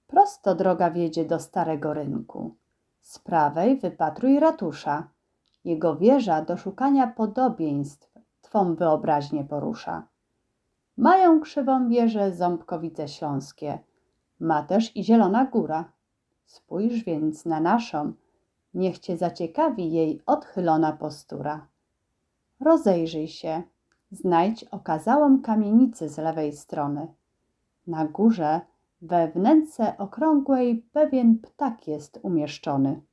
Prosto droga wiedzie do Starego Rynku. Z prawej wypatruj ratusza. Jego wieża do szukania podobieństw twą wyobraźnię porusza. Mają krzywą wieżę Ząbkowice Śląskie. Ma też i Zielona Góra. Spójrz więc na naszą, niech cię zaciekawi jej odchylona postura. Rozejrzyj się, znajdź okazałą kamienicę z lewej strony. Na górze, we wnęce okrągłej, pewien ptak jest umieszczony.